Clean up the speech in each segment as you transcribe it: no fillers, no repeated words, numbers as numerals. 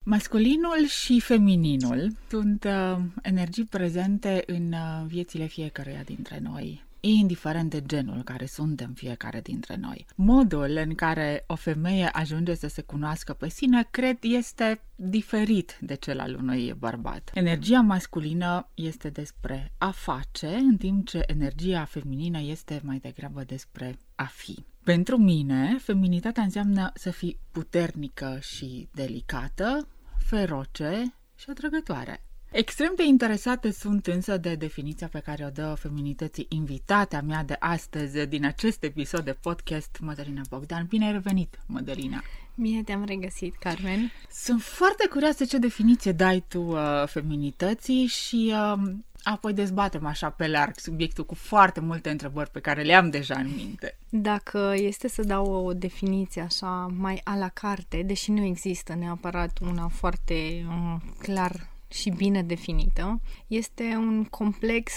Masculinul și femininul sunt energii prezente în viețile fiecăruia dintre noi, indiferent de genul care suntem fiecare dintre noi. Modul în care o femeie ajunge să se cunoască pe sine, cred, este diferit de cel al unui bărbat. Energia masculină este despre a face, în timp ce energia feminină este mai degrabă despre a fi. Pentru mine, feminitatea înseamnă să fii puternică și delicată, feroce și atrăgătoare. Extrem de interesate sunt însă de definiția pe care o dă feminității invitatea mea de astăzi din acest episod de podcast, Mădălina Bogdan. Bine ai revenit, Mădălina! Bine te-am regăsit, Carmen! Sunt foarte curioasă ce definiție dai tu feminității și apoi dezbatem așa pe larg subiectul cu foarte multe întrebări pe care le am deja în minte. Dacă este să dau o definiție așa mai a la carte, deși nu există neapărat una foarte clar și bine definită, este un complex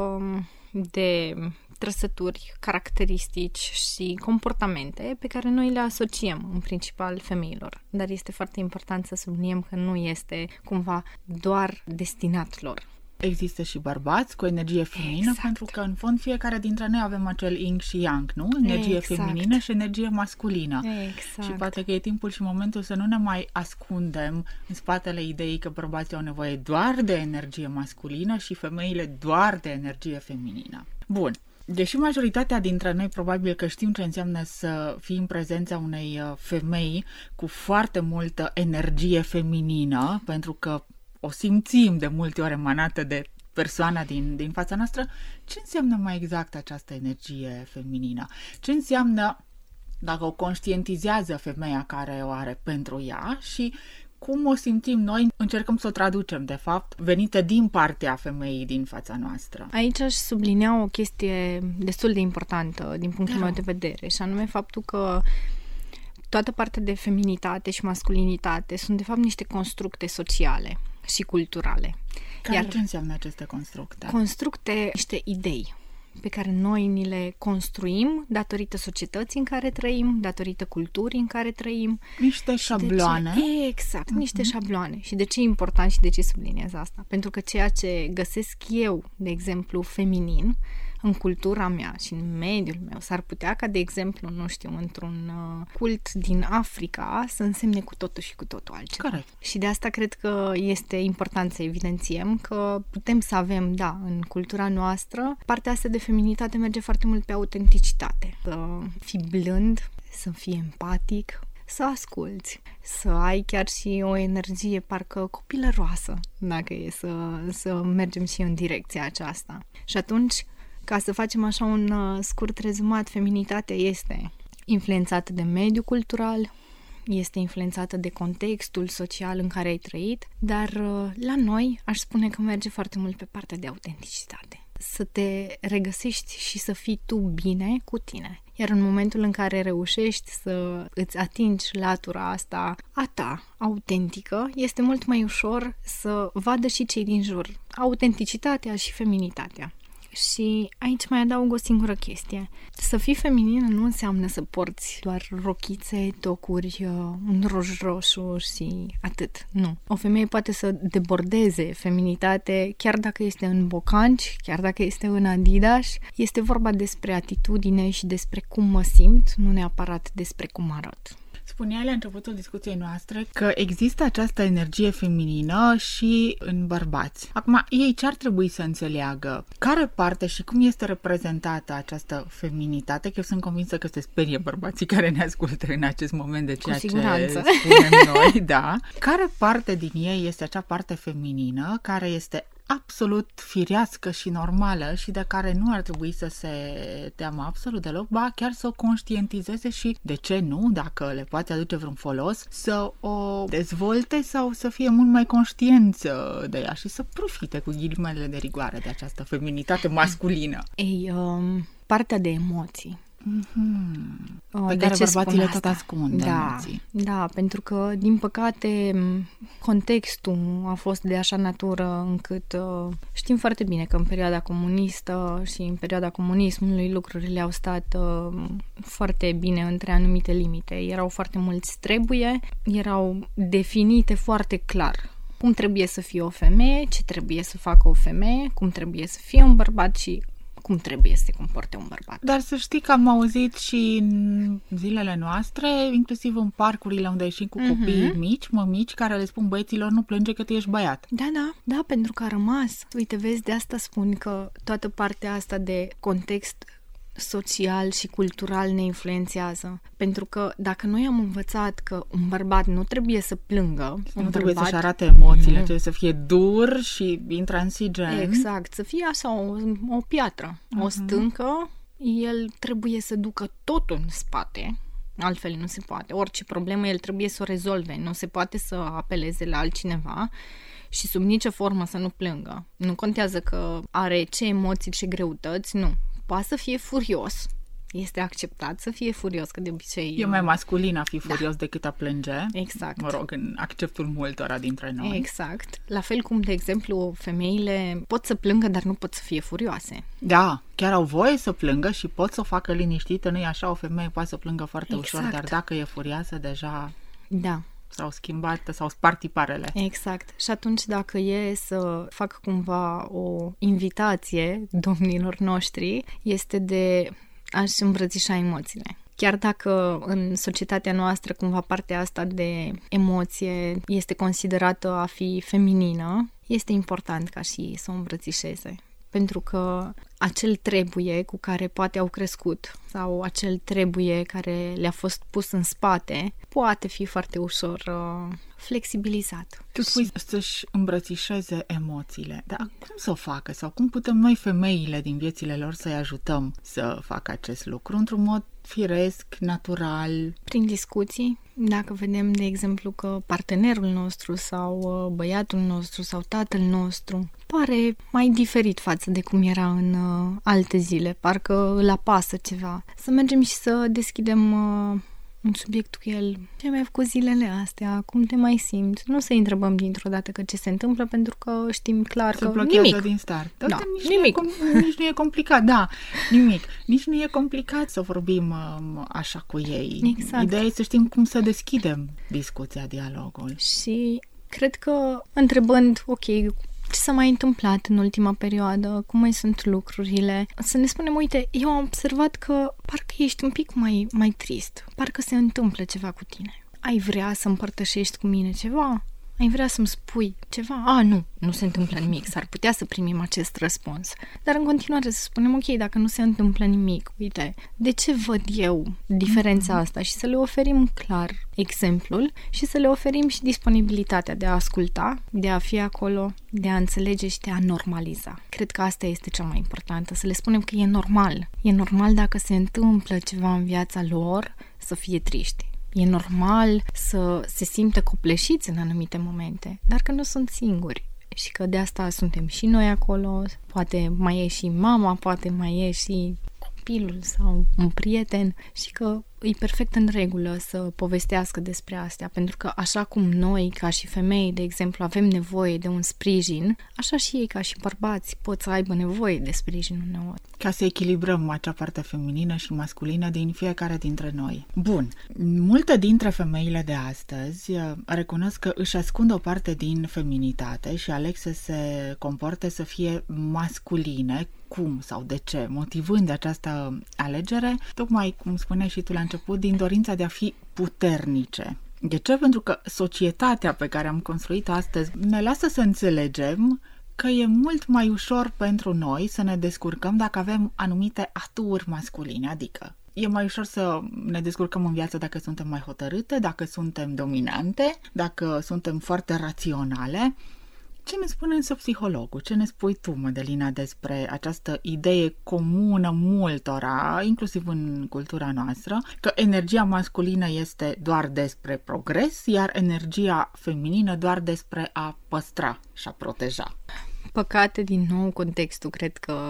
de trăsături, caracteristici și comportamente pe care noi le asociem în principal femeilor. Dar este foarte important să subliniem că nu este cumva doar destinat lor. Există și bărbați cu energie feminină, exact. Pentru că în fond fiecare dintre noi avem acel yin și yang, nu? Energie feminină și energie masculină. Exact. Și poate că e timpul și momentul să nu ne mai ascundem în spatele ideii că bărbații au nevoie doar de energie masculină și femeile doar de energie feminină. Bun. Deși majoritatea dintre noi probabil că știm ce înseamnă să fii în prezența unei femei cu foarte multă energie feminină, pentru că o simțim de multe ori emanată de persoana din fața noastră, ce înseamnă mai exact această energie feminină? Ce înseamnă dacă o conștientizează femeia care o are pentru ea și cum o simțim noi, încercăm să o traducem, de fapt, venită din partea femeii din fața noastră. Aici aș sublinea o chestie destul de importantă din punctul meu de vedere, și anume faptul că toată partea de feminitate și masculinitate sunt, de fapt, niște constructe sociale și culturale. Ce înseamnă aceste constructe? Constructe, niște idei pe care noi ni le construim datorită societății în care trăim, datorită culturii în care trăim. Niște șabloane. Exact, niște șabloane. Și de ce e important și de ce subliniez asta? Pentru că ceea ce găsesc eu, de exemplu, feminin, în cultura mea și în mediul meu, s-ar putea ca, de exemplu, nu știu, într-un cult din Africa să însemne cu totul și cu totul altceva. Corect. Și de asta cred că este important să evidențiem că putem să avem, da, în cultura noastră, partea asta de feminitate merge foarte mult pe autenticitate. Să fii blând, să fii empatic, să asculți, să ai chiar și o energie parcă copilăroasă, dacă e să mergem și în direcția aceasta. Și atunci, ca să facem așa un scurt rezumat, feminitatea este influențată de mediul cultural, este influențată de contextul social în care ai trăit, dar la noi aș spune că merge foarte mult pe partea de autenticitate. Să te regăsești și să fii tu bine cu tine. Iar în momentul în care reușești să îți atingi latura asta a ta, autentică, este mult mai ușor să vadă și cei din jur autenticitatea și feminitatea. Și aici mai adaug o singură chestie. Să fii feminină nu înseamnă să porți doar rochițe, tocuri, un roșu și atât. Nu. O femeie poate să debordeze feminitate chiar dacă este în bocanci, chiar dacă este în Adidas. Este vorba despre atitudine și despre cum mă simt, nu neapărat despre cum arăt. Spuneai la începutul discuției noastre că există această energie feminină și în bărbați. Acum, ei ce ar trebui să înțeleagă? Care parte și cum este reprezentată această feminitate? Că eu sunt convinsă că se sperie bărbații care ne ascultă în acest moment de ceea ce spunem noi. Da. Care parte din ei este acea parte feminină care este absolut firească și normală și de care nu ar trebui să se teamă absolut deloc, ba chiar să o conștientizeze și, de ce nu, dacă le poate aduce vreun folos, să o dezvolte sau să fie mult mai conștienți de ea și să profite cu ghilimele de rigoare de această feminitate masculină. Partea de emoții Pe care bărbații tot ascund emoții. Da, pentru că, din păcate, contextul a fost de așa natură încât știm foarte bine că în perioada comunistă și în perioada comunismului lucrurile au stat foarte bine între anumite limite. Erau foarte mulți trebuie, erau definite foarte clar cum trebuie să fie o femeie, ce trebuie să facă o femeie, cum trebuie să fie un bărbat și cum trebuie să se comporte un bărbat. Dar să știi că am auzit și în zilele noastre, inclusiv în parcurile unde ieșim cu copii mici, mămici, care le spun băieților nu plânge că tu ești băiat. Da, pentru că a rămas. Uite, vezi, de asta spun că toată partea asta de context social și cultural ne influențează. Pentru că dacă noi am învățat că un bărbat nu trebuie să plângă, nu trebuie să-și arate emoțiile, trebuie să fie dur și intransigent. Exact, să fie așa o piatră, o stâncă, el trebuie să ducă totul în spate, altfel nu se poate. Orice problemă el trebuie să o rezolve, nu se poate să apeleze la altcineva și sub nicio formă să nu plângă. Nu contează că are ce emoții, ce greutăți, nu. Poate să fie furios. Este acceptat să fie furios, că de obicei... E mai masculin a fi furios decât a plânge. Exact. Mă rog, în acceptul multora dintre noi. Exact. La fel cum, de exemplu, femeile pot să plângă, dar nu pot să fie furioase. Da, chiar au voie să plângă și pot să o facă liniștită. Nu e așa, o femeie poate să plângă foarte ușor, dar dacă e furioasă, deja... Da. S-au schimbat, s-au spart tiparele. Exact. Și atunci dacă e să fac cumva o invitație domnilor noștri, este de a-și îmbrățișa emoțiile. Chiar dacă în societatea noastră cumva partea asta de emoție este considerată a fi feminină, este important ca și să o îmbrățișeze. Pentru că acel trebuie cu care poate au crescut sau acel trebuie care le-a fost pus în spate poate fi foarte ușor flexibilizat. Tu spui să-și îmbrățișeze emoțiile, dar cum să o facă? Sau cum putem noi, femeile din viețile lor, să-i ajutăm să facă acest lucru într-un mod firesc, natural? Prin discuții. Dacă vedem, de exemplu, că partenerul nostru sau băiatul nostru sau tatăl nostru pare mai diferit față de cum era în alte zile, parcă îl apasă ceva, să mergem și să deschidem un subiect cu el. Ce mai ai făcut zilele astea? Cum te mai simți? Nu să-i întrebăm dintr-o dată că ce se întâmplă, pentru că știm clar că nimic. Din start. Da, nimic. Nici nu e complicat, da, nimic. Nici nu e complicat să vorbim așa cu ei. Exact. Ideea e să știm cum să deschidem discuția, dialogul. Și cred că întrebând, ok, ce s-a mai întâmplat în ultima perioadă, cum mai sunt lucrurile, să ne spunem, uite, eu am observat că parcă ești un pic mai trist, parcă se întâmplă ceva cu tine. Ai vrea să împărtășești cu mine ceva? Ai vrea să-mi spui ceva? Nu se întâmplă nimic, s-ar putea să primim acest răspuns. Dar în continuare să spunem, ok, dacă nu se întâmplă nimic, uite, de ce văd eu diferența asta? Și să le oferim clar exemplul și să le oferim și disponibilitatea de a asculta, de a fi acolo, de a înțelege și de a normaliza. Cred că asta este cea mai importantă, să le spunem că e normal. E normal dacă se întâmplă ceva în viața lor să fie triști. E normal să se simtă copleșiți în anumite momente, dar că nu sunt singuri și că de asta suntem și noi acolo, poate mai e și mama, poate mai e și copilul sau un prieten și că e perfect în regulă să povestească despre astea, pentru că așa cum noi, ca și femei, de exemplu, avem nevoie de un sprijin, așa și ei, ca și bărbați, pot să aibă nevoie de sprijin uneori. Ca să echilibrăm acea parte feminină și masculină din fiecare dintre noi. Bun, multe dintre femeile de astăzi recunosc că își ascund o parte din feminitate și aleg să se comporte să fie masculine. Cum sau de ce? Motivând această alegere, tocmai cum spuneai și tu la început, din dorința de a fi puternice. De ce? Pentru că societatea pe care am construit astăzi ne lasă să înțelegem că e mult mai ușor pentru noi să ne descurcăm dacă avem anumite aturi masculine, adică e mai ușor să ne descurcăm în viață dacă suntem mai hotărâte, dacă suntem dominante, dacă suntem foarte raționale. Ce ne spune însă psihologul? Ce ne spui tu, Mădălina, despre această idee comună multora, inclusiv în cultura noastră, că energia masculină este doar despre progres, iar energia feminină doar despre a păstra și a proteja? Păcate, din nou, contextul cred că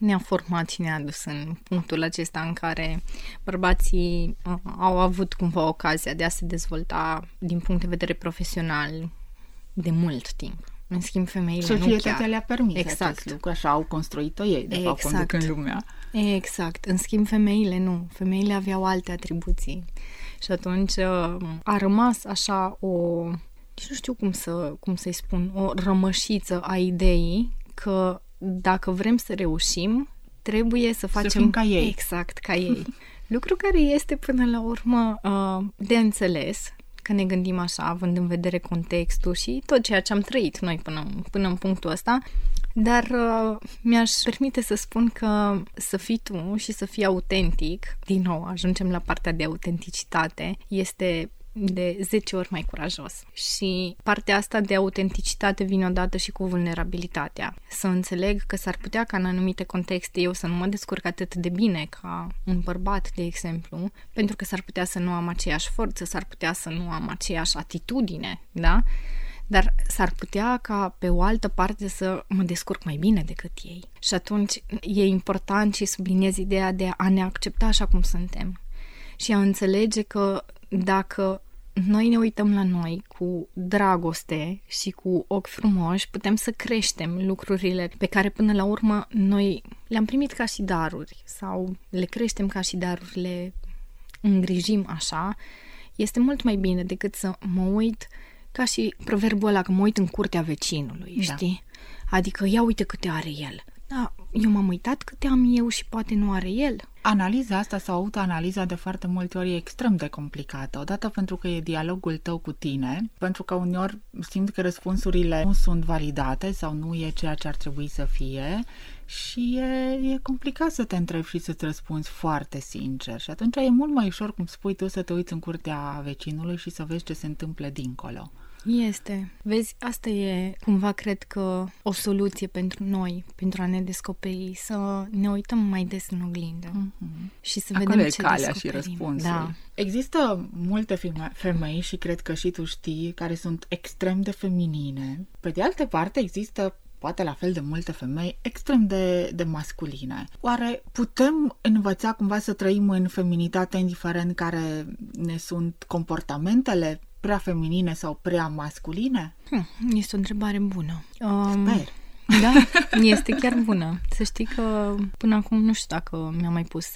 ne-a format și ne-a dus în punctul acesta în care bărbații au avut cumva ocazia de a se dezvolta din punct de vedere profesional de mult timp. În schimb, femeile nu chiar. Societatea le-a permis acest lucru, așa au construit-o ei, de fapt, conducând lumea. Exact. În schimb, femeile nu. Femeile aveau alte atribuții. Și atunci a rămas așa nici nu știu cum să-i spun, o rămășiță a ideii că dacă vrem să reușim, trebuie să facem... Să fim ca ei. Exact, ca ei. Lucru care este până la urmă de înțeles, că ne gândim așa, având în vedere contextul și tot ceea ce am trăit noi până în punctul ăsta, dar mi-aș permite să spun că să fii tu și să fii autentic, din nou ajungem la partea de autenticitate, este de 10 ori mai curajos. Și partea asta de autenticitate vine odată și cu vulnerabilitatea. Să înțeleg că s-ar putea ca în anumite contexte eu să nu mă descurc atât de bine ca un bărbat, de exemplu, pentru că s-ar putea să nu am aceeași forță, s-ar putea să nu am aceeași atitudine, da? Dar s-ar putea ca pe o altă parte să mă descurc mai bine decât ei. Și atunci e important și subliniez ideea de a ne accepta așa cum suntem și a înțelege că dacă noi ne uităm la noi cu dragoste și cu ochi frumoși, putem să creștem lucrurile pe care până la urmă noi le-am primit ca și daruri sau le creștem ca și daruri, le îngrijim așa. Este mult mai bine decât să mă uit ca și proverbul ăla, că mă uit în curtea vecinului, știi? Adică ia uite câte are el. Da, eu m-am uitat câte am eu și poate nu are el. Analiza asta sau autoanaliza de foarte multe ori e extrem de complicată. Odată pentru că e dialogul tău cu tine, pentru că uneori simt că răspunsurile nu sunt validate sau nu e ceea ce ar trebui să fie și e complicat să te întrebi și să-ți răspunzi foarte sincer. Și atunci e mult mai ușor, cum spui tu, să te uiți în curtea vecinului și să vezi ce se întâmplă dincolo. Este. Vezi, asta e cumva, cred că, o soluție pentru noi, pentru a ne descoperi, să ne uităm mai des în oglindă și să acolo vedem e ce calea descoperim. și răspunsul. Da. Există multe femei și cred că și tu știi, care sunt extrem de feminine. Pe de altă parte, există poate la fel de multe femei extrem de masculine. Oare putem învăța cumva să trăim în feminitate indiferent care ne sunt comportamentele prea feminine sau prea masculine? Este o întrebare bună. Sper. Da, este chiar bună. Să știi că până acum nu știu dacă mi-a mai pus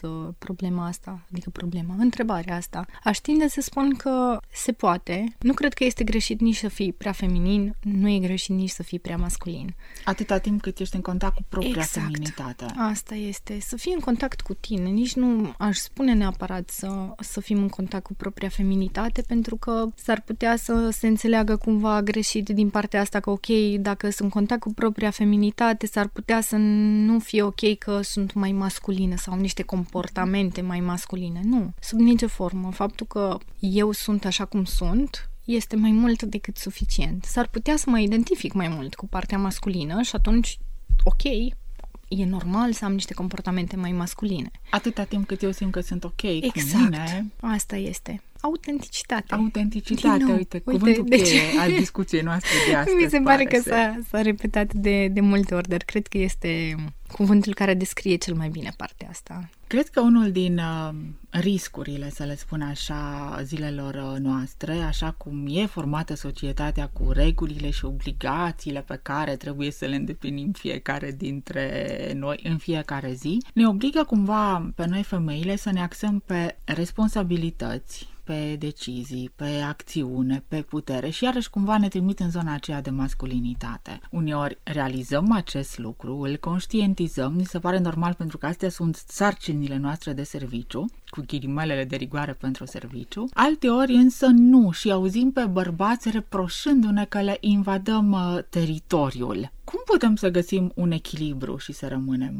întrebarea asta. Aș tinde să spun că se poate. Nu cred că este greșit nici să fii prea feminin, nu e greșit nici să fii prea masculin. Atâta timp cât ești în contact cu propria feminitate. Asta este. Să fii în contact cu tine. Nici nu aș spune neapărat să fim în contact cu propria feminitate, pentru că s-ar putea să se înțeleagă cumva greșit din partea asta că ok, dacă sunt în contact cu propria feminitate, s-ar putea să nu fie ok că sunt mai masculine sau niște comportamente mai masculine. Nu. Sub nicio formă. Faptul că eu sunt așa cum sunt este mai mult decât suficient. S-ar putea să mă identific mai mult cu partea masculină și atunci, ok, e normal să am niște comportamente mai masculine. Atâta timp cât eu simt că sunt ok exact. Cu mine. Asta este. Autenticitate. Uite, cuvântul cheie al discuției noastre de astăzi. Mi se pare că s-a repetat de multe ori, dar cred că este cuvântul care descrie cel mai bine partea asta. Cred că unul din riscurile, să le spun așa, zilelor noastre, așa cum e formată societatea cu regulile și obligațiile pe care trebuie să le îndeplinim fiecare dintre noi în fiecare zi, ne obligă cumva pe noi femeile să ne axăm pe responsabilități, pe decizii, pe acțiune, pe putere și iarăși cumva ne trimit în zona aceea de masculinitate. Uneori realizăm acest lucru, îl conștientizăm, ni se pare normal pentru că astea sunt sarcinile noastre de serviciu, cu ghilimelele de rigoare pentru serviciu. Alteori însă nu și auzim pe bărbați reproșându-ne că le invadăm teritoriul. Cum putem să găsim un echilibru și să rămânem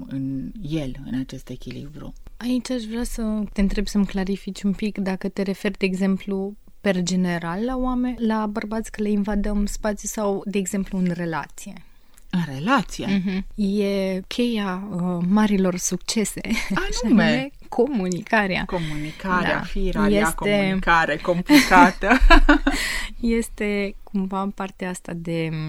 în acest echilibru? Aici aș vrea să te întreb să-mi clarifici un pic dacă te referi, de exemplu, per general la bărbați că le invadăm spațiu sau, de exemplu, în relație. În relație? E cheia marilor succese. Anume? Comunicarea. Da. Firea, comunicare complicată. Este cumva partea asta de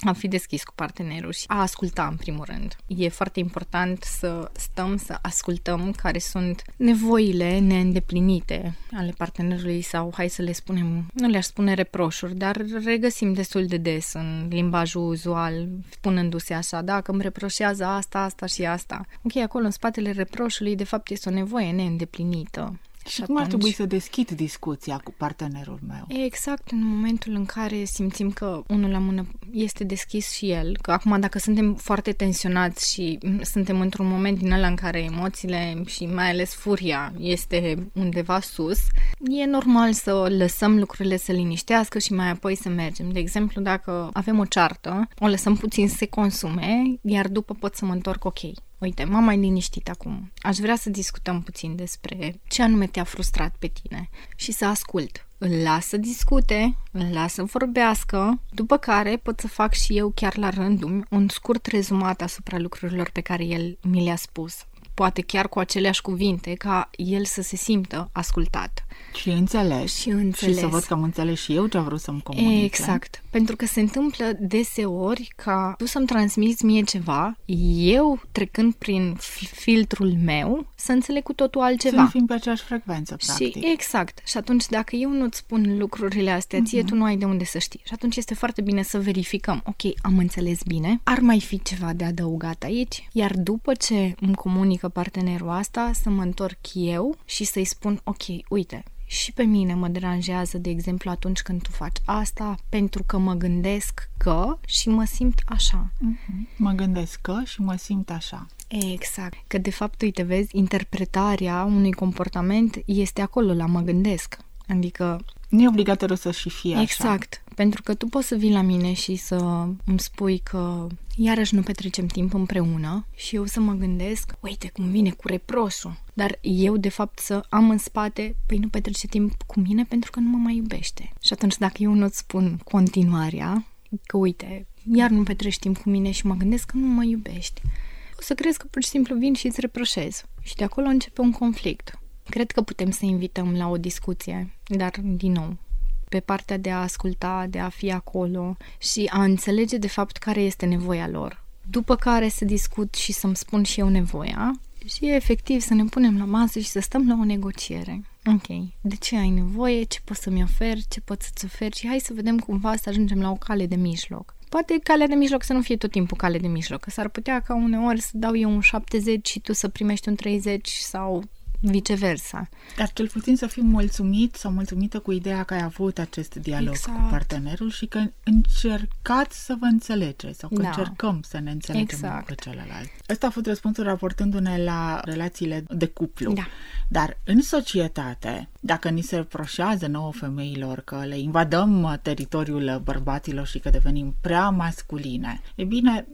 a fi deschis cu partenerul și a asculta în primul rând. E foarte important să stăm să ascultăm care sunt nevoile neîndeplinite ale partenerului sau, hai să le spunem, nu le-aș spune reproșuri, dar regăsim destul de des în limbajul uzual, spunându-se așa, da, că îmi reproșează asta, asta și asta. Ok, acolo în spatele reproșului de fapt este o nevoie neîndeplinită. Și cum ar trebui să deschid discuția cu partenerul meu? Exact în momentul în care simțim că unul la mână este deschis și el, că acum dacă suntem foarte tensionați și suntem într-un moment din ăla în care emoțiile și mai ales furia este undeva sus, e normal să lăsăm lucrurile să liniștească și mai apoi să mergem. De exemplu, dacă avem o ceartă, o lăsăm puțin să se consume, iar după pot să mă întorc, ok. Uite, m-am mai liniștit acum. Aș vrea să discutăm puțin despre ce anume te-a frustrat pe tine și să ascult. Îl las să discute, îl las să vorbească, după care pot să fac și eu chiar la rândul un scurt rezumat asupra lucrurilor pe care el mi le-a spus. Poate chiar cu aceleași cuvinte, ca el să se simtă ascultat. Și înțeles. Și să văd că am înțeles și eu ce a vrut să-mi comunice. Exact. Pentru că se întâmplă deseori ca tu să-mi transmiți mie ceva, eu trecând prin filtrul meu, să înțeleg cu totul altceva. Să fim pe aceeași frecvență, practic. Și exact. Și atunci, dacă eu nu-ți spun lucrurile astea, ție tu nu ai de unde să știi. Și atunci este foarte bine să verificăm. Ok, am înțeles bine. Ar mai fi ceva de adăugat aici? Iar după ce îmi comunică partenerul asta, să mă întorc eu și să-i spun, ok, uite, și pe mine mă deranjează, de exemplu, atunci când tu faci asta, pentru că mă gândesc că și mă simt așa. Mă gândesc că și mă simt așa. Exact. Că de fapt, uite, vezi, interpretarea unui comportament este acolo la mă gândesc. Adică nu e obligatoriu să și fie așa. Exact. Pentru că tu poți să vii la mine și să îmi spui că iarăși nu petrecem timp împreună și eu să mă gândesc, uite cum vine cu reproșul. Dar eu, de fapt, să am în spate, păi nu petrece timp cu mine pentru că nu mă mai iubește. Și atunci, dacă eu nu-ți spun continuarea, că uite, iar nu petreci timp cu mine și mă gândesc că nu mă iubești, o să crezi că pur și simplu vin și îți reproșez. Și de acolo începe un conflict. Cred că putem să invităm la o discuție, dar, din nou, pe partea de a asculta, de a fi acolo și a înțelege, de fapt, care este nevoia lor. După care să discut și să-mi spun și eu nevoia și, efectiv, să ne punem la masă și să stăm la o negociere. Ok, de ce ai nevoie, ce poți să-mi oferi, ce pot să-ți oferi și hai să vedem cumva să ajungem la o cale de mijloc. Poate calea de mijloc să nu fie tot timpul cale de mijloc, că s-ar putea ca uneori să dau eu un 70 și tu să primești un 30 sau viceversa. Dar cel puțin să fii mulțumit sau mulțumită cu ideea că ai avut acest dialog cu partenerul și că încercați să vă înțelegeți sau că încercăm să ne înțelegem pe celălalt. Ăsta a fost răspunsul raportându-ne la relațiile de cuplu. Da. Dar în societate, dacă ni se reproșează nouă femeilor că le invadăm teritoriul bărbaților și că devenim prea masculine, e bine,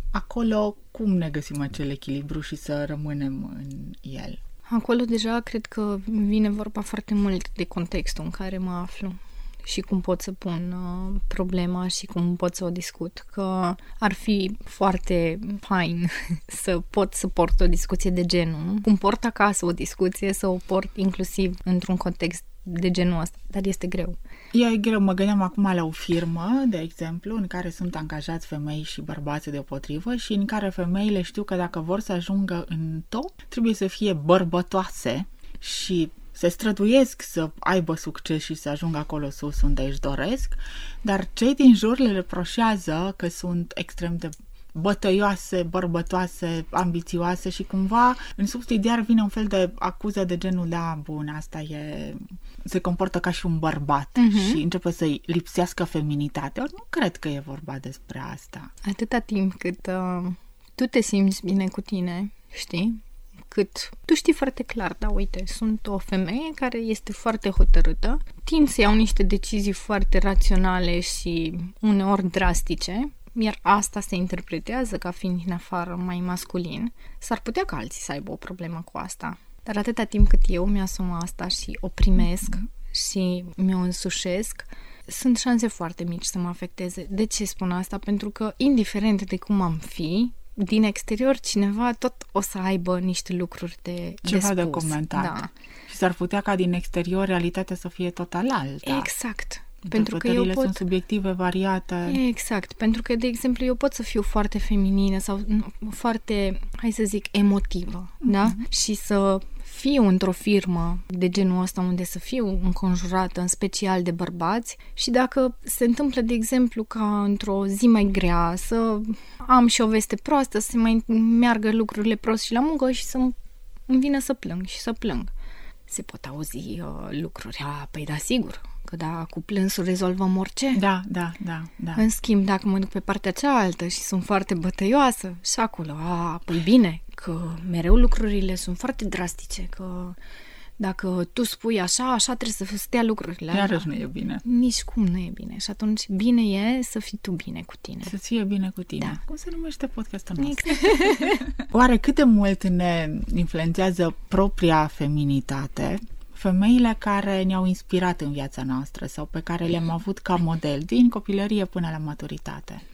acolo cum ne găsim acel echilibru și să rămânem în el? Acolo deja cred că vine vorba foarte mult de contextul în care mă aflu și cum pot să pun problema și cum pot să o discut. Că ar fi foarte fain să pot să port o discuție de genul. Cum port acasă o discuție, să o port inclusiv într-un context de genul ăsta, dar este greu. E greu, mă gândeam acum la o firmă, de exemplu, în care sunt angajați femei și bărbați deopotrivă și în care femeile știu că dacă vor să ajungă în top, trebuie să fie bărbătoase și se străduiesc să aibă succes și să ajungă acolo sus unde își doresc, dar cei din jur le reproșează că sunt extrem de bătăioase, bărbătoase, ambițioase și cumva în subsidiar vine un fel de acuză de genul da, bun, asta e... se comportă ca și un bărbat și începe să-i lipsească feminitatea. Ori nu cred că e vorba despre asta. Atâta timp cât tu te simți bine cu tine, știi? Cât tu știi foarte clar, da, uite, sunt o femeie care este foarte hotărâtă, tind să iau niște decizii foarte raționale și uneori drastice, iar asta se interpretează ca fiind din afară mai masculin, s-ar putea ca alții să aibă o problemă cu asta. Dar atâta timp cât eu mi-asum asta și o primesc și mi-o însușesc, sunt șanse foarte mici să mă afecteze. De ce spun asta? Pentru că, indiferent de cum am fi, din exterior cineva tot o să aibă niște lucruri de spus. De comentat. Da. Și s-ar putea ca din exterior realitatea să fie total alta. Exact. Pentru că eu sunt subiective, variate. Exact, pentru că, de exemplu, eu pot să fiu foarte feminină sau foarte, hai să zic, emotivă, da? Și să fiu într-o firmă de genul ăsta unde să fiu înconjurată în special de bărbați și dacă se întâmplă, de exemplu, ca într-o zi mai grea să am și o veste proastă, să mai meargă lucrurile prost și la muncă și să îmi vină să plâng și să plâng. Se pot auzi lucruri. Păi da, sigur, că da, cu plânsul rezolvăm orice. Da. În schimb, dacă mă duc pe partea cealaltă și sunt foarte bătăioasă, și acolo, păi bine, că mereu lucrurile sunt foarte drastice, că dacă tu spui așa trebuie să stea lucrurile. Iarăși nu e bine. Nici cum nu e bine. Și atunci bine e să fii tu bine cu tine. Să fie bine cu tine. Da. Cum se numește podcastul nostru? Oare cât de mult ne influențează propria feminitate femeile care ne-au inspirat în viața noastră sau pe care le-am avut ca model din copilărie până la maturitate?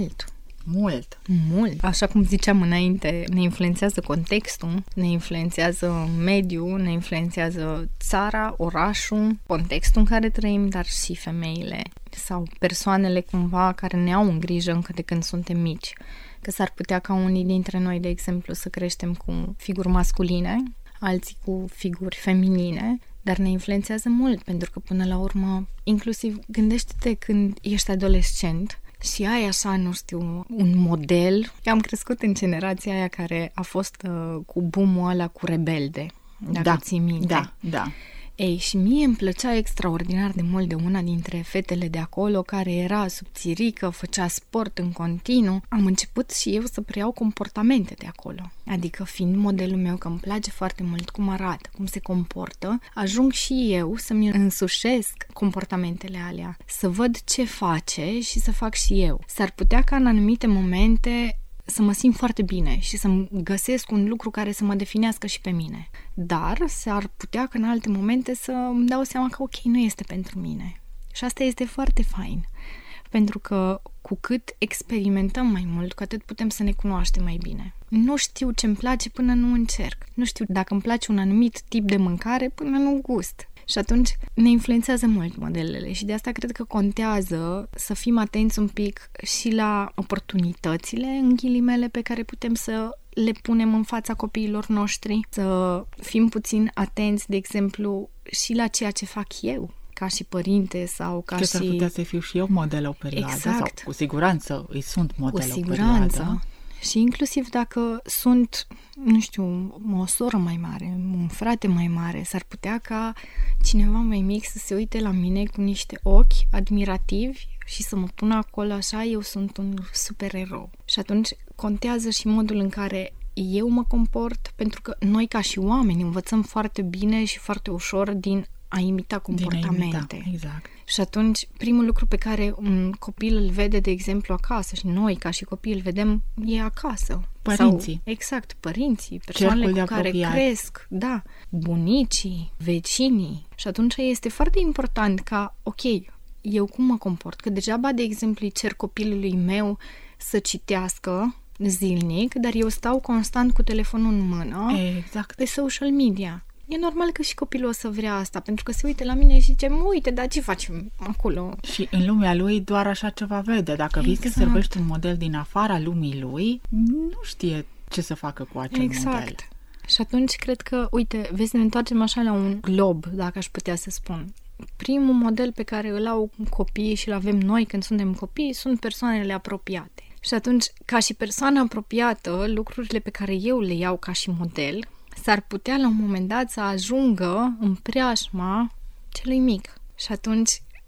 Mult. Așa cum ziceam înainte, ne influențează contextul, ne influențează mediul, ne influențează țara, orașul, contextul în care trăim, dar și femeile sau persoanele cumva care ne au în grijă încă de când suntem mici. Că s-ar putea ca unii dintre noi, de exemplu, să creștem cu figuri masculine, alții cu figuri feminine, dar ne influențează mult, pentru că până la urmă, inclusiv gândește-te când ești adolescent și ai așa, nu știu, un model. Eu am crescut în generația aia care a fost cu boom-ul ăla cu Rebelde, dacă ții minte. Da. Ei, și mie îmi plăcea extraordinar de mult de una dintre fetele de acolo, care era subțirică, făcea sport în continuu. Am început și eu să preiau comportamente de acolo. Adică, fiind modelul meu, că îmi place foarte mult cum arată, cum se comportă, ajung și eu să-mi însușesc comportamentele alea, să văd ce face și să fac și eu. S-ar putea ca în anumite momente să mă simt foarte bine și să-mi găsesc un lucru care să mă definească și pe mine. Dar s-ar putea că în alte momente să îmi dau seama că ok, nu este pentru mine. Și asta este foarte fain. Pentru că cu cât experimentăm mai mult, cu atât putem să ne cunoaștem mai bine. Nu știu ce-mi place până nu încerc. Nu știu dacă îmi place un anumit tip de mâncare până nu gust. Și atunci ne influențează mult modelele și de asta cred că contează să fim atenți un pic și la oportunitățile, în ghilimele, pe care putem să le punem în fața copiilor noștri, să fim puțin atenți, de exemplu, și la ceea ce fac eu, ca și părinte sau ca și... s-ar putea să fiu și eu model o perioadă, exact. Sau cu siguranță îi sunt model cu o siguranță. Perioadă. Și inclusiv dacă sunt, nu știu, o soră mai mare, un frate mai mare, s-ar putea ca cineva mai mic să se uite la mine cu niște ochi admirativi și să mă pună acolo așa, eu sunt un supererou. Și atunci contează și modul în care eu mă comport, pentru că noi ca și oameni învățăm foarte bine și foarte ușor din a imita comportamente. Exact. Și atunci, primul lucru pe care un copil îl vede, de exemplu, acasă, și noi, ca și copii, îl vedem, e acasă. Părinții. Sau, exact, părinții, persoanele cu care cresc, da, bunicii, vecinii. Și atunci este foarte important ca, ok, eu cum mă comport? Că degeaba, de exemplu, îi cer copilului meu să citească zilnic, dar eu stau constant cu telefonul în mână pe social media. E normal că și copilul o să vrea asta, pentru că se uită la mine și zice, uite, dar ce facem acolo? Și în lumea lui doar așa ceva vede. Dacă vii să servești un model din afara lumii lui, nu știe ce să facă cu acel model. Și atunci cred că, uite, vezi, ne întoarcem așa la un glob, dacă aș putea să spun. Primul model pe care îl au copiii și îl avem noi când suntem copii sunt persoanele apropiate. Și atunci, ca și persoană apropiată, lucrurile pe care eu le iau ca și model s-ar putea la un moment dat să ajungă în preajma celui mic. Și atunci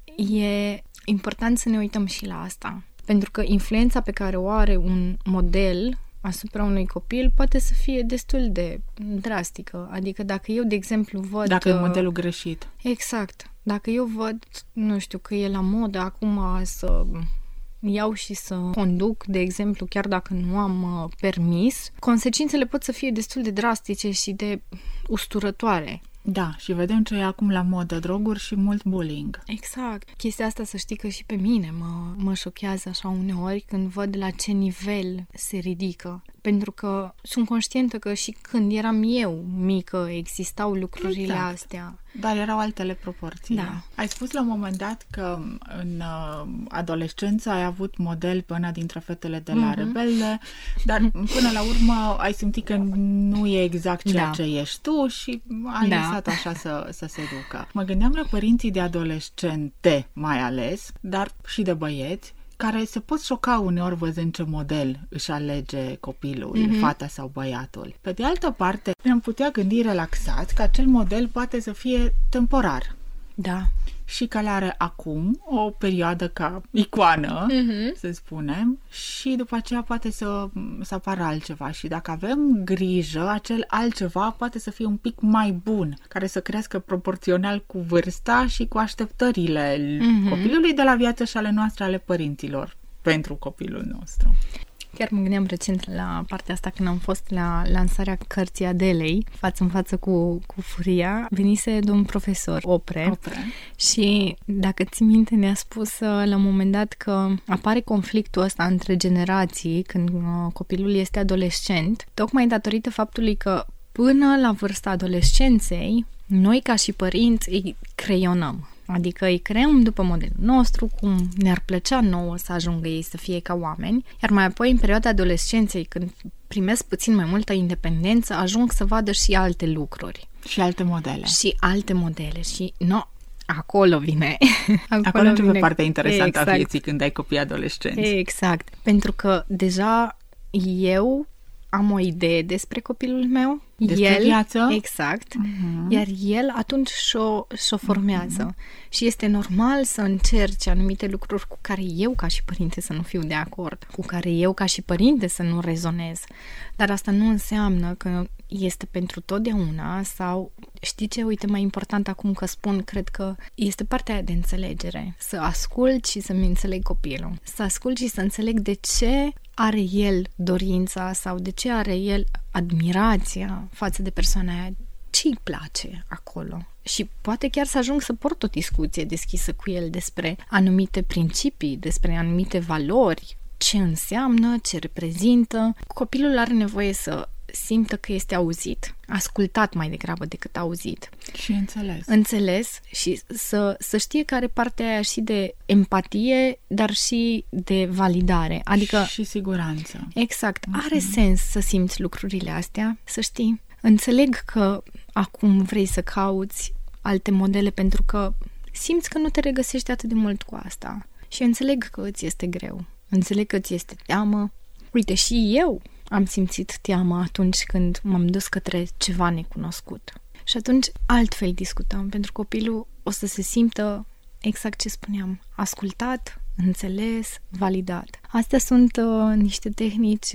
e important să ne uităm și la asta. Pentru că influența pe care o are un model asupra unui copil poate să fie destul de drastică. Adică dacă eu, de exemplu, văd... Dacă e modelul greșit. Exact. Dacă eu văd, nu știu, că e la modă acum să iau și să conduc, de exemplu, chiar dacă nu am permis, consecințele pot să fie destul de drastice și de usturătoare. Da, și vedem ce e acum la modă, droguri și mult bullying. Exact. Chestia asta, să știi că și pe mine mă șochează așa uneori când văd la ce nivel se ridică. pentru că sunt conștientă că și când eram eu mică existau lucrurile astea. Dar erau altele proporții. Da. Ai spus la un moment dat că în adolescență ai avut model pe una dintre fetele de la Rebelde, dar până la urmă ai simțit că nu e exact ceea ce ești tu și ai lăsat așa să se ducă. Mă gândeam la părinții de adolescente mai ales, dar și de băieți, care se pot șoca uneori văzând ce model își alege copilul, fata sau băiatul. Pe de altă parte, ne-am putea gândi relaxat că acel model poate să fie temporar. Da. Și că are acum o perioadă ca icoană, să spunem, și după aceea poate să apară altceva. Și dacă avem grijă, acel altceva poate să fie un pic mai bun, care să crească proporțional cu vârsta și cu așteptările copilului de la viață și ale noastre, ale părinților, pentru copilul nostru. Chiar mă gândeam recent la partea asta când am fost la lansarea cărții Adelei, față în față cu Furia. Venise domn profesor Opre. Și dacă ții minte, ne-a spus la un moment dat că apare conflictul ăsta între generații când copilul este adolescent, tocmai datorită faptului că până la vârsta adolescenței, noi ca și părinți îi creionăm. Adică îi creăm după modelul nostru, cum ne-ar plăcea nouă să ajungă ei să fie ca oameni, iar mai apoi în perioada adolescenței, când primesc puțin mai multă independență, ajung să vadă și alte lucruri. Și alte modele. Și acolo vine. Acolo începe partea interesantă a vieții când ai copii adolescenți. Exact. Pentru că deja eu am o idee despre copilul meu. Despre viață? Exact. Iar el atunci și-o formează. Și este normal să încerci anumite lucruri cu care eu ca și părinte să nu fiu de acord, cu care eu ca și părinte să nu rezonez. Dar asta nu înseamnă că este pentru totdeauna sau, știi ce, uite, mai important acum că spun, cred că este partea aia de înțelegere. Să ascult și să-mi înțeleg copilul. Să ascult și să înțeleg de ce are el dorința sau de ce are el admirația față de persoana aia, ce îi place acolo. Și poate chiar să ajung să port o discuție deschisă cu el despre anumite principii, despre anumite valori, ce înseamnă, ce reprezintă. Copilul are nevoie să simtă că este auzit, ascultat mai degrabă decât auzit. Și înțeles. Înțeles și să știe că are partea aia și de empatie, dar și de validare. Adică și siguranță. Exact. Are sens să simți lucrurile astea, să știi. Înțeleg că acum vrei să cauți alte modele pentru că simți că nu te regăsești atât de mult cu asta. Și înțeleg că îți este greu. Înțeleg că îți este teamă. Uite, și eu am simțit teamă atunci când m-am dus către ceva necunoscut. Și atunci altfel discutăm, pentru copilul o să se simtă exact ce spuneam, ascultat, înțeles, validat. Astea sunt niște tehnici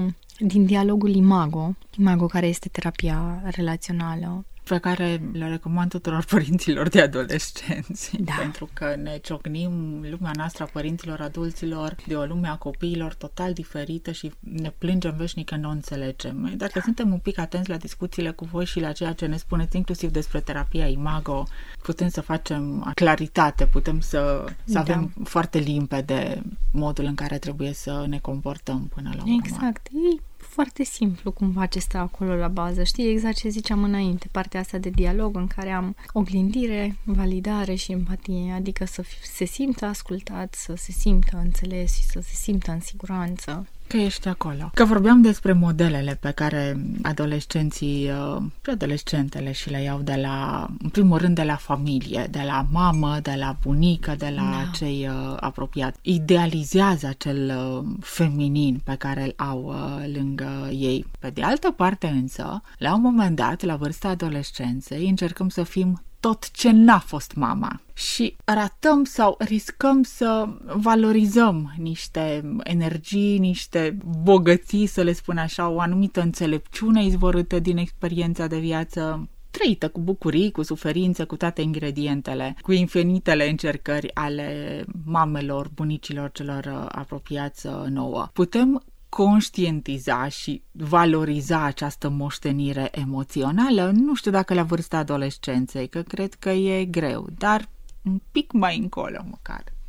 din dialogul Imago, care este terapia relațională, pe care le recomand tuturor părinților de adolescenți. Da. Pentru că ne ciocnim lumea noastră a părinților, adulților, de o lume a copiilor total diferită și ne plângem veșnic că nu o înțelegem. Dacă suntem un pic atenți la discuțiile cu voi și la ceea ce ne spuneți, inclusiv despre terapia Imago, putem să facem claritate, putem să avem foarte limpede modul în care trebuie să ne comportăm până la urmă. Exact. E foarte simplu cumva ce stă acolo la bază. Știi exact ce ziceam înainte, partea asta de dialog în care am oglindire, validare și empatie, adică să se simtă ascultat, să se simtă înțeles și să se simtă în siguranță. Că ești acolo. Că vorbeam despre modelele pe care adolescenții și adolescentele și le iau în primul rând de la familie, de la mamă, de la bunică, de la cei apropiați. Idealizează acel feminin pe care îl au lângă ei. Pe de altă parte însă, la un moment dat, la vârsta adolescenței, încercăm să fim tot ce n-a fost mama și ratăm sau riscăm să valorizăm niște energii, niște bogății, să le spun așa, o anumită înțelepciune izvorâtă din experiența de viață trăită cu bucurii, cu suferință, cu toate ingredientele, cu infinitele încercări ale mamelor, bunicilor, celor apropiați nouă. Putem conștientiza și valoriza această moștenire emoțională, nu știu dacă la vârsta adolescenței, că cred că e greu, dar un pic mai încolo măcar.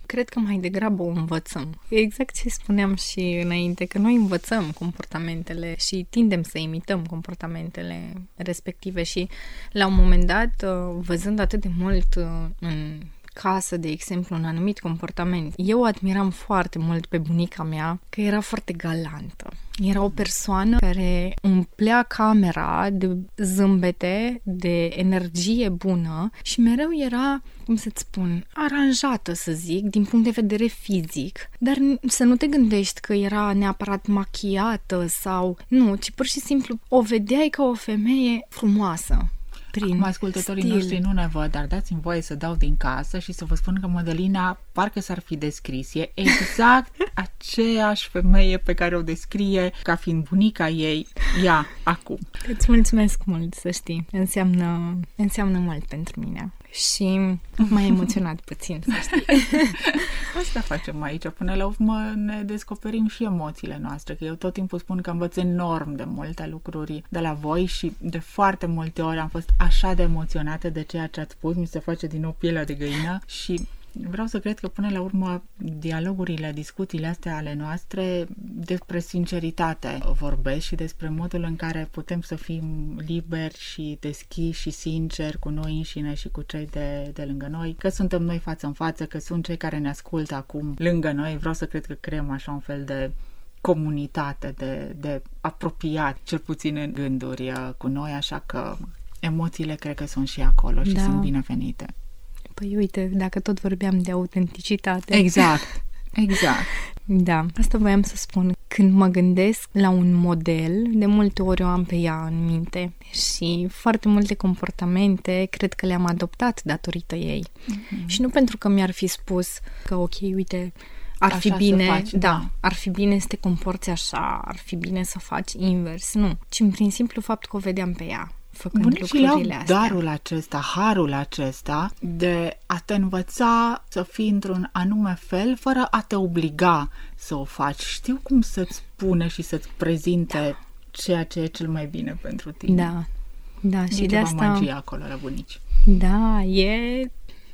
Cred că mai degrabă o învățăm. Exact ce spuneam și înainte, că noi învățăm comportamentele și tindem să imităm comportamentele respective și la un moment dat, văzând atât de mult în casă, de exemplu, un anumit comportament. Eu admiram foarte mult pe bunica mea că era foarte galantă. Era o persoană care umplea camera de zâmbete, de energie bună și mereu era, cum să-ți spun, aranjată, să zic, din punct de vedere fizic. Dar să nu te gândești că era neapărat machiată sau... Nu, ci pur și simplu o vedeai ca o femeie frumoasă. Acum ascultătorii noștri nu ne văd, dar dați-mi voie să dau din casă și să vă spun că Mădălina parcă s-ar fi descris. E exact aceeași femeie pe care o descrie ca fiind bunica ei, ea, acum. Îți mulțumesc mult, să știi. Înseamnă mult pentru mine. Și m-a emoționat puțin, să știi. Asta facem aici. Până la urmă ne descoperim și emoțiile noastre, că eu tot timpul spun că învăț enorm de multe lucruri de la voi și de foarte multe ori am fost așa de emoționată de ceea ce ați spus, mi se face din nou pielea de găină și vreau să cred că până la urmă dialogurile, discuțiile astea ale noastre despre sinceritate vorbesc și despre modul în care putem să fim liberi și deschiși și sinceri cu noi înșine și cu cei de lângă noi, că suntem noi față în față, că sunt cei care ne ascultă acum lângă noi. Vreau să cred că creăm așa un fel de comunitate, de apropiat, cel puțin în gânduri cu noi, așa că emoțiile cred că sunt și acolo și sunt binevenite. Păi uite, dacă tot vorbeam de autenticitate. Exact. Da, asta voiam să spun. Când mă gândesc la un model, de multe ori o am pe ea în minte și foarte multe comportamente cred că le-am adoptat datorită ei. Mm-hmm. Și nu pentru că mi-ar fi spus că ok, uite, ar fi bine, ar fi bine să te comporți așa, ar fi bine să faci invers, nu. Ci prin simplu fapt că o vedeam pe ea. Bunicii au darul acesta, harul acesta de a te învăța să fii într-un anume fel fără a te obliga să o faci. Știu cum să-ți spune și să-ți prezinte ceea ce e cel mai bine pentru tine. Da, și de asta... magie acolo la bunici. Da, e.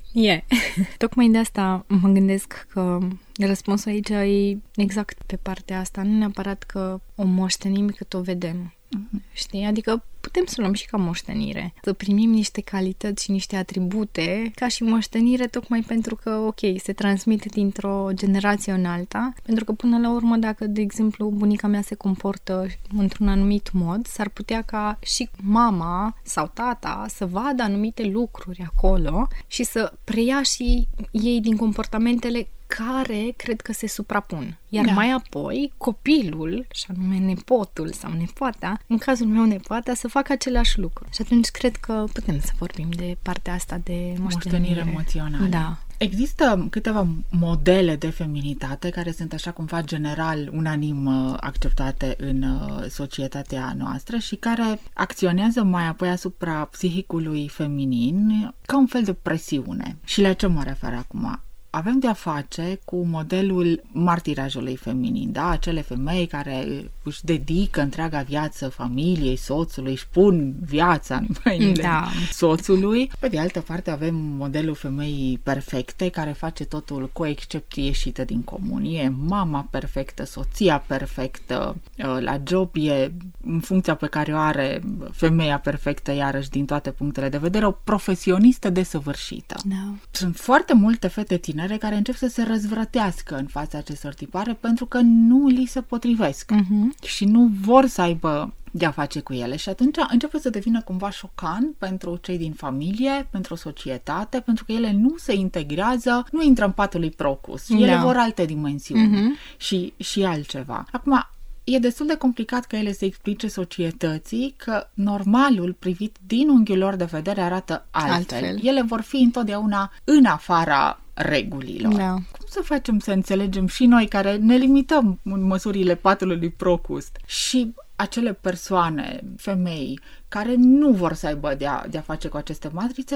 Tocmai de asta mă gândesc că răspunsul aici e exact pe partea asta. Nu neapărat că o moștenim cât o vedem. Știi? Adică putem să luăm și ca moștenire. Să primim niște calități și niște atribute ca și moștenire, tocmai pentru că, ok, se transmite dintr-o generație în alta, pentru că până la urmă, dacă, de exemplu, bunica mea se comportă într-un anumit mod, s-ar putea ca și mama sau tata să vadă anumite lucruri acolo și să preia și ei din comportamentele care cred că se suprapun. Iar mai apoi, copilul, și anume nepotul sau nepoata, în cazul meu nepoata, să facă același lucru. Și atunci cred că putem să vorbim de partea asta de moștenire emoțională. Da. Există câteva modele de feminitate care sunt așa cumva general unanim acceptate în societatea noastră și care acționează mai apoi asupra psihicului feminin ca un fel de presiune. Și la ce mă refer acum? Avem de-a face cu modelul martirajului feminin, da? Acele femei care își dedică întreaga viață familiei, soțului, își pun viața în mâinile soțului. Pe de altă parte avem modelul femeii perfecte, care face totul cu o excepție ieșită din comun. E mama perfectă, soția perfectă, la job e în funcția pe care o are femeia perfectă, iarăși din toate punctele de vedere, o profesionistă desăvârșită. Da. Sunt foarte multe fete tinere care încep să se răzvrătească în fața acestor tipare pentru că nu li se potrivesc și nu vor să aibă de-a face cu ele și atunci începe să devină cumva șocant pentru cei din familie, pentru societate, pentru că ele nu se integrează, nu intră în patul lui Procus. Ele vor alte dimensiuni și altceva. Acum, e destul de complicat ca ele să explice societății că normalul privit din unghiul lor de vedere arată altfel. Ele vor fi întotdeauna în afara regulilor. Da. Cum să facem să înțelegem și noi care ne limităm în măsurile patului lui Procus și acele persoane, femei, care nu vor să aibă de-a face cu aceste matrițe, că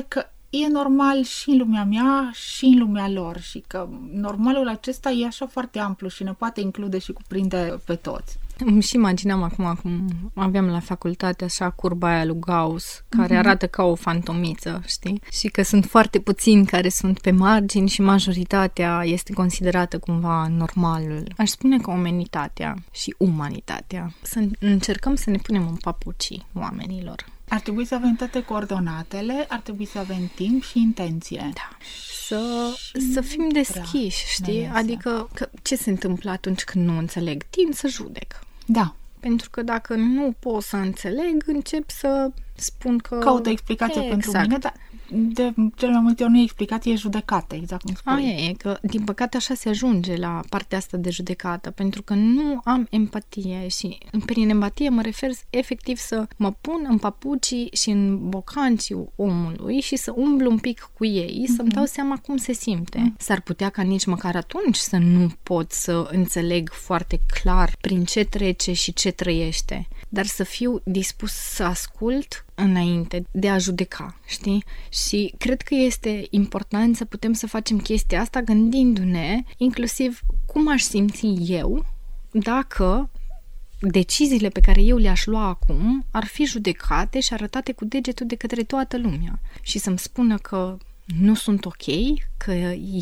e normal și în lumea mea și în lumea lor și că normalul acesta e așa foarte amplu și ne poate include și cuprinde pe toți. Îmi și imaginam acum cum aveam la facultate așa curba aia lui Gauss, care arată ca o fantomiță, știi? Și că sunt foarte puțini care sunt pe margini și majoritatea este considerată cumva normalul. Aș spune că omenitatea și umanitatea. Să încercăm să ne punem în papucii oamenilor. Ar trebui să avem toate coordonatele, ar trebui să avem timp și intenție. Da. Să fim deschiși, știi? Adică ce se întâmplă atunci când nu înțeleg? Tind să judec. Da. Pentru că dacă nu pot să înțeleg, încep să spun că... Caut o explicație pentru mine, dar de cel mai multe ori nu e explicație, e judecată, exact cum spui. Aia e, că din păcate așa se ajunge la partea asta de judecată, pentru că nu am empatie și prin empatie mă refer efectiv să mă pun în papucii și în bocancii omului și să umblu un pic cu ei, să-mi dau seama cum se simte. S-ar putea ca nici măcar atunci să nu pot să înțeleg foarte clar prin ce trece și ce trăiește, dar să fiu dispus să ascult înainte de a judeca, știi? Și cred că este important să putem să facem chestia asta gândindu-ne inclusiv cum aș simți eu dacă deciziile pe care eu le-aș lua acum ar fi judecate și arătate cu degetul de către toată lumea și să-mi spună că nu sunt ok, că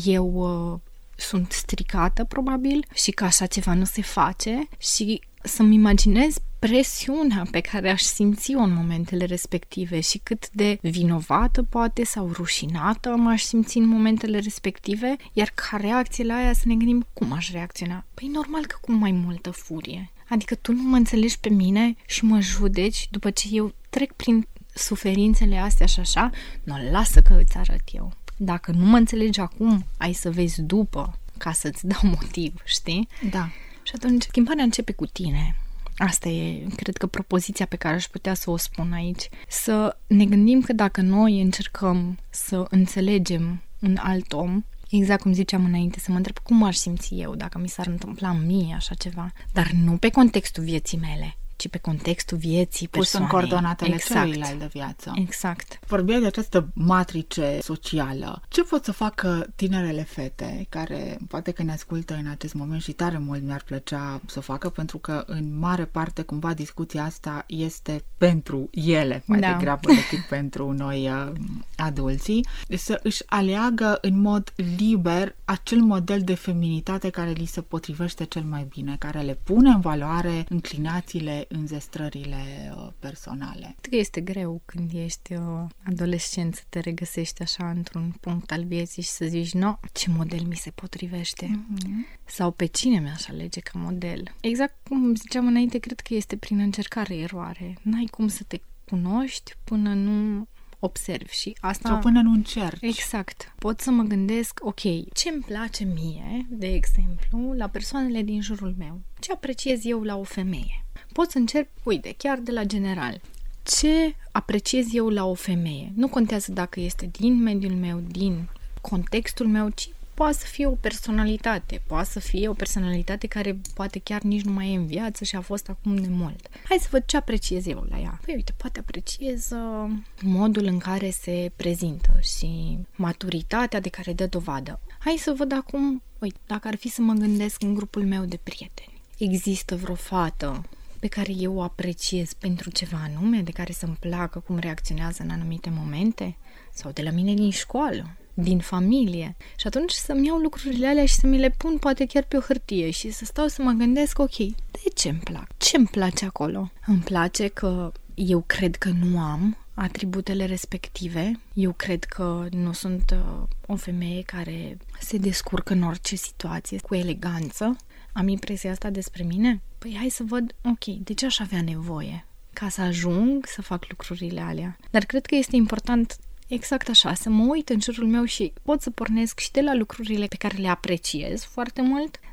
eu sunt stricată probabil și că așa ceva nu se face și să-mi imaginez presiunea pe care aș simți-o în momentele respective și cât de vinovată poate sau rușinată m-aș simți în momentele respective, iar ca reacție la aia să ne gândim cum aș reacționa. Păi normal că cu mai multă furie. Adică tu nu mă înțelegi pe mine și mă judeci după ce eu trec prin suferințele astea și așa, lasă că îți arăt eu. Dacă nu mă înțelegi acum, ai să vezi după ca să-ți dau motiv, știi? Da. Și atunci schimbarea începe cu tine. Asta e, cred că, propoziția pe care aș putea să o spun aici. Să ne gândim că dacă noi încercăm să înțelegem un alt om, exact cum ziceam înainte, să mă întreb cum aș simți eu dacă mi s-ar întâmpla mie așa ceva, dar nu pe contextul vieții mele, ci pe contextul vieții persoanei. Pus în coordonatele celuilalt de viață. Exact. Vorbeai de această matrice socială. Ce pot să facă tinerele fete care poate că ne ascultă în acest moment și tare mult mi-ar plăcea să o facă, pentru că în mare parte cumva discuția asta este pentru ele mai degrabă decât pentru noi adulții, să își aleagă în mod liber acel model de feminitate care li se potrivește cel mai bine, care le pune în valoare înclinațiile, înzestrările personale. Cred că este greu când ești adolescent să te regăsești așa într-un punct al vieții și să zici, ce model mi se potrivește? Sau pe cine mi-aș alege ca model? Exact cum ziceam înainte, cred că este prin încercare-eroare. N-ai cum să te cunoști până nu observi și asta... Sau până nu încerci. Exact. Pot să mă gândesc, ok, ce îmi place mie, de exemplu, la persoanele din jurul meu? Ce apreciez eu la o femeie? Pot să încerc, uite, chiar de la general. Ce apreciez eu la o femeie? Nu contează dacă este din mediul meu, din contextul meu, ci poate să fie o personalitate. Poate să fie o personalitate care poate chiar nici nu mai e în viață și a fost acum de mult. Hai să văd ce apreciez eu la ea. Păi uite, poate apreciez modul în care se prezintă și maturitatea de care dă dovadă. Hai să văd acum, uite, dacă ar fi să mă gândesc în grupul meu de prieteni. Există vreo fată pe care eu o apreciez pentru ceva anume, de care să-mi placă cum reacționează în anumite momente? Sau de la mine din școală, din familie? Și atunci să-mi iau lucrurile alea și să mi le pun poate chiar pe o hârtie și să stau să mă gândesc, ok, de ce îmi plac? Ce îmi place acolo? Îmi place că eu cred că nu am atributele respective. Eu cred că nu sunt o femeie care se descurcă în orice situație cu eleganță. Am impresia asta despre mine? Păi hai să văd, ok, de ce aș avea nevoie ca să ajung să fac lucrurile alea? Dar cred că este important exact așa, să mă uit în jurul meu și pot să pornesc și de la lucrurile pe care le apreciez foarte mult,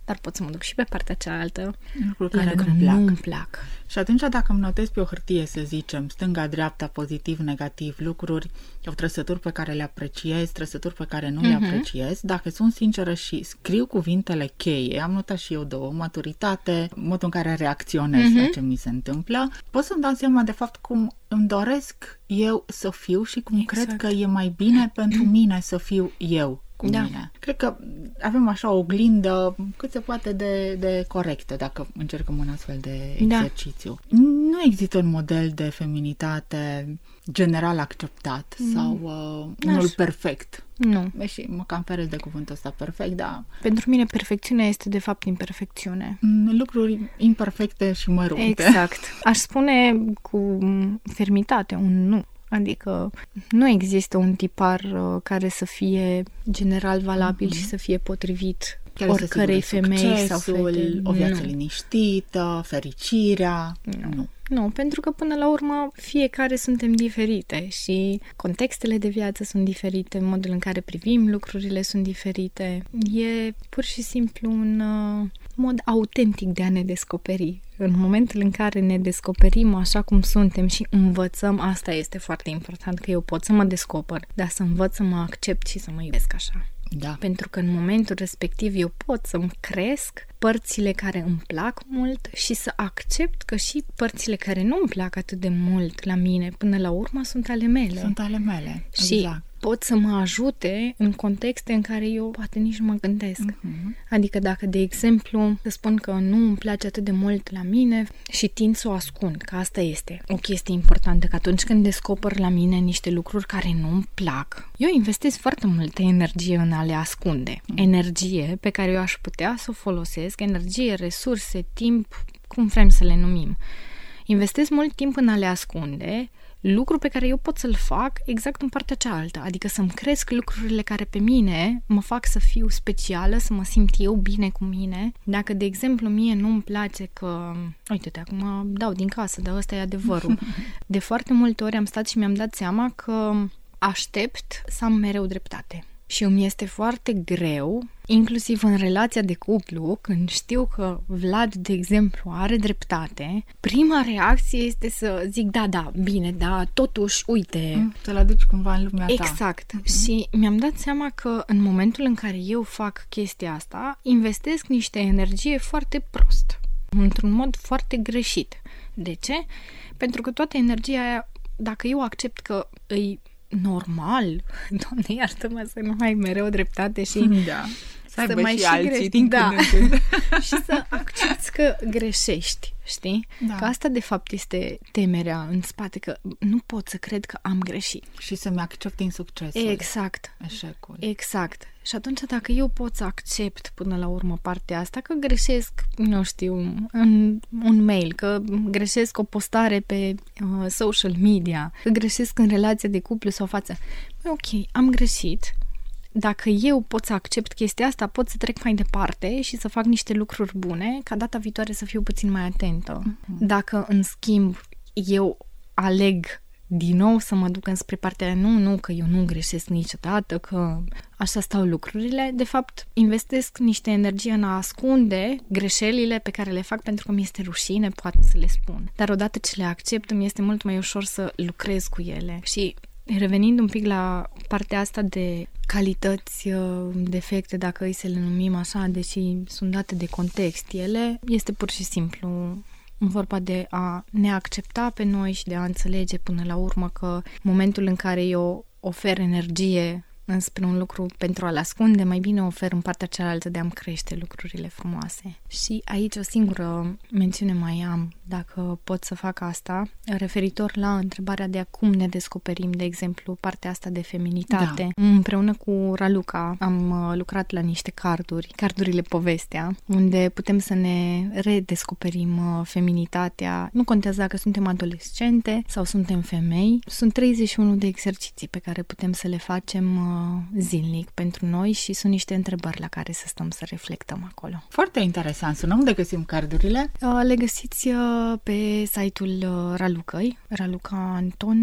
dar pot să mă duc și pe partea cealaltă. Lucruri La care lucruri nu-mi plac. Și atunci dacă îmi notez pe o hârtie, să zicem, stânga, dreapta, pozitiv, negativ, lucruri, au trăsături pe care le apreciez, trăsături pe care nu le apreciez, dacă sunt sinceră și scriu cuvintele cheie, am notat și eu 2, maturitate, modul în care reacționez la ce mi se întâmplă, pot să-mi dau seama de fapt cum îmi doresc eu să fiu și cum cred că e mai bine pentru mine să fiu eu cu mine. Cred că avem așa o oglindă cât se poate de corectă dacă încercăm un astfel de exercițiu. Nu există un model de feminitate general acceptat sau unul perfect. Nu. Și mă cam feresc de cuvântul ăsta perfect, dar... Pentru mine perfecțiunea este de fapt imperfecțiune. Lucruri imperfecte și mărunte. Exact. Aș spune cu fermitate un nu. Adică nu există un tipar care să fie general valabil și să fie potrivit care oricărei femei sau fete. O viață liniștită, fericirea. Nu, pentru că până la urmă fiecare suntem diferite și contextele de viață sunt diferite, modul în care privim lucrurile sunt diferite. E pur și simplu un mod autentic de a ne descoperi. În momentul în care ne descoperim așa cum suntem și învățăm, asta este foarte important, că eu pot să mă descoper, dar să învăț să mă accept și să mă iubesc așa. Da. Pentru că în momentul respectiv eu pot să-mi cresc părțile care îmi plac mult și să accept că și părțile care nu îmi plac atât de mult la mine, până la urmă, sunt ale mele. Sunt ale mele, și exact. pot să mă ajute în contexte în care eu poate nici nu mă gândesc. Adică dacă, de exemplu, să spun că nu îmi place atât de mult la mine și tind să o ascund, că asta este o chestie importantă, că atunci când descoper la mine niște lucruri care nu îmi plac, eu investesc foarte multă energie în a le ascunde. Energie pe care eu aș putea să o folosesc, energie, resurse, timp, cum vrem să le numim. Investesc mult timp în a le ascunde, lucru pe care eu pot să-l fac exact în partea cealaltă, adică să-mi cresc lucrurile care pe mine mă fac să fiu specială, să mă simt eu bine cu mine. Dacă, de exemplu, mie nu-mi place că... Uite-te, acum dau din casă, dar ăsta e adevărul. De foarte multe ori am stat și mi-am dat seama că aștept să am mereu dreptate. Și îmi este foarte greu, inclusiv în relația de cuplu, când știu că Vlad, de exemplu, are dreptate, prima reacție este să zic, da, bine, da, totuși, uite... Să-l aduci cumva în lumea ta. Exact. Și mi-am dat seama că în momentul în care eu fac chestia asta, investesc niște energie foarte prost, într-un mod foarte greșit. De ce? Pentru că toată energia aia, dacă eu accept că îi normal, Doamne, iartă-mă să nu ai mereu dreptate și să mai și alții grești, din când în când. și să accepti că greșești, știi? Da. Că asta de fapt este temerea în spate, că nu pot să cred că am greșit. Și să-mi accept insuccesul. Exact. Eșecul. Exact. Și atunci dacă eu pot să accept până la urmă partea asta, că greșesc, nu știu, în un mail, că greșesc o postare pe social media, că greșesc în relația de cuplu sau față. Ok, am greșit. Dacă eu pot să accept chestia asta, pot să trec mai departe și să fac niște lucruri bune, ca data viitoare să fiu puțin mai atentă. Dacă, în schimb, eu aleg din nou să mă duc înspre partea aia, nu, că eu nu greșesc niciodată, că așa stau lucrurile, de fapt investesc niște energie în a ascunde greșelile pe care le fac pentru că mi este rușine, poate să le spun. Dar odată ce le accept, îmi este mult mai ușor să lucrez cu ele. Și revenind un pic la partea asta de calități, defecte, dacă îi să le numim așa, deși sunt date de context ele, este pur și simplu vorba de a ne accepta pe noi și de a înțelege până la urmă că momentul în care eu ofer energie înspre un lucru pentru a-l ascunde, mai bine ofer în partea cealaltă de a-mi crește lucrurile frumoase. Și aici o singură mențiune mai am, dacă pot să fac asta, referitor la întrebarea de cum ne descoperim, de exemplu, partea asta de feminitate. Da. Împreună cu Raluca am lucrat la niște cardurile Povestea, unde putem să ne redescoperim feminitatea. Nu contează dacă suntem adolescente sau suntem femei. Sunt 31 de exerciții pe care putem să le facem zilnic pentru noi și sunt niște întrebări la care să stăm să reflectăm acolo. Foarte interesant. Sună unde găsim cardurile? Le găsiți pe site-ul Ralucăi, Raluca Anton,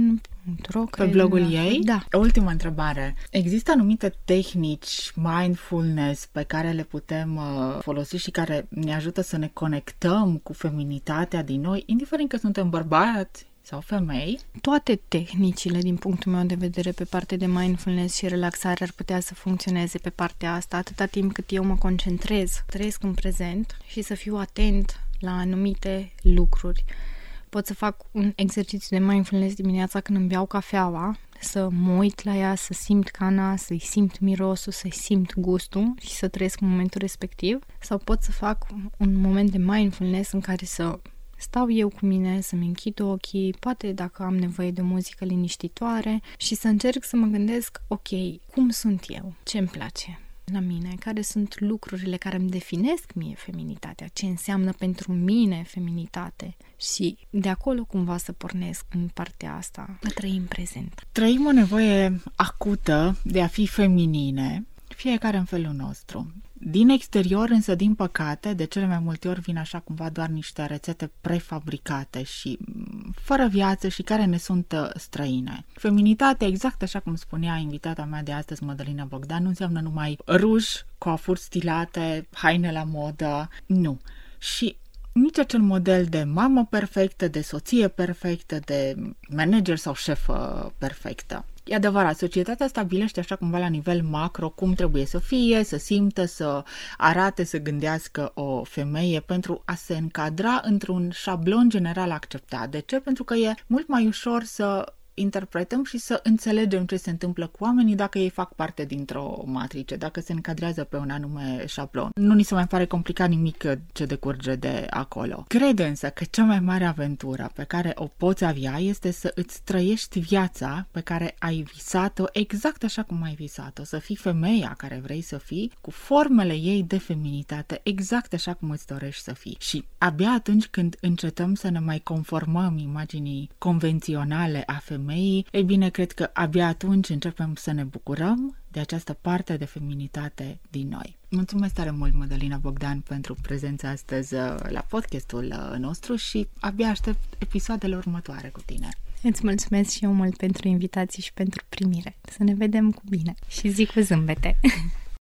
Pe blogul ei? Da. Ultima întrebare. Există anumite tehnici mindfulness pe care le putem folosi și care ne ajută să ne conectăm cu feminitatea din noi, indiferent că suntem bărbați sau femei? Toate tehnicile, din punctul meu de vedere, pe partea de mindfulness și relaxare ar putea să funcționeze pe partea asta, atâta timp cât eu mă concentrez, trăiesc în prezent și să fiu atent la anumite lucruri. Pot să fac un exercițiu de mindfulness dimineața când îmi beau cafeaua, să mă uit la ea, să simt cana, să-i simt mirosul, să-i simt gustul și să trăiesc momentul respectiv. Sau pot să fac un moment de mindfulness în care să stau eu cu mine, să-mi închid ochii, poate dacă am nevoie de muzică liniștitoare și să încerc să mă gândesc, ok, cum sunt eu? Ce îmi place la mine? Care sunt lucrurile care îmi definesc mie feminitatea? Ce înseamnă pentru mine feminitate? Și de acolo cumva să pornesc în partea asta, a trăi în prezent. Trăim o nevoie acută de a fi feminine, fiecare în felul nostru. Din exterior, însă, din păcate, de cele mai multe ori vin așa cumva doar niște rețete prefabricate și fără viață și care ne sunt străine. Feminitatea, exact așa cum spunea invitata mea de astăzi, Mădălina Bogdan, nu înseamnă numai ruj, coafuri stilate, haine la modă, nu. Și nici acel model de mamă perfectă, de soție perfectă, de manager sau șefă perfectă. E adevărat, societatea stabilește așa cumva la nivel macro cum trebuie să fie, să simtă, să arate, să gândească o femeie pentru a se încadra într-un șablon general acceptat. De ce? Pentru că e mult mai ușor să interpretăm și să înțelegem ce se întâmplă cu oamenii dacă ei fac parte dintr-o matrice, dacă se încadrează pe un anume șablon. Nu ni se mai pare complicat nimic ce decurge de acolo. Cred însă că cea mai mare aventură pe care o poți avea este să îți trăiești viața pe care ai visat-o exact așa cum ai visat-o, să fii femeia care vrei să fii, cu formele ei de feminitate, exact așa cum îți dorești să fii. Și abia atunci când încetăm să ne mai conformăm imaginii convenționale a femeii, ei bine, cred că abia atunci începem să ne bucurăm de această parte de feminitate din noi. Mulțumesc tare mult, Mădălina Bogdan, pentru prezența astăzi la podcastul nostru și abia aștept episoadele următoare cu tine. Îți mulțumesc și eu mult pentru invitații și pentru primire. Să ne vedem cu bine și zi cu zâmbete!